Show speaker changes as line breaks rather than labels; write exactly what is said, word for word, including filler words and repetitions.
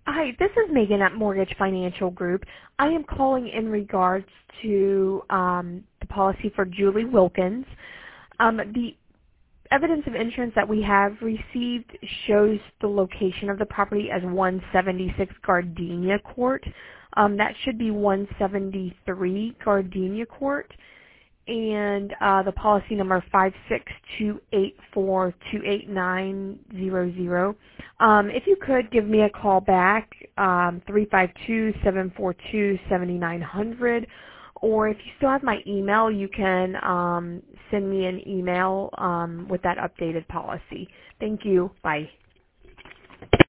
Hi, this is Megan at Mortgage Financial Group. I am calling in regards to um, the policy for Julie Wilkins. Um, the evidence of insurance that we have received shows the location of the property as one seventy-six Gardenia Court. Um, that should be one seventy-three Gardenia Court. And uh, the policy number five six two eight four two eight nine zero zero. Um, if you could give me a call back, um, three five two, seven four two, seven nine zero zero, or if you still have my email, you can um, send me an email um, with that updated policy. Thank you. Bye.